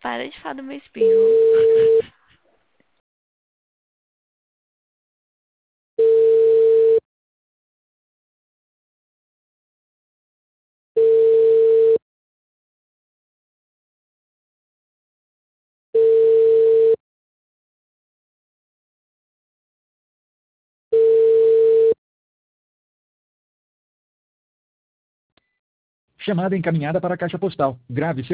Para de falar do meu espirro. Chamada encaminhada para a caixa postal. Grave seu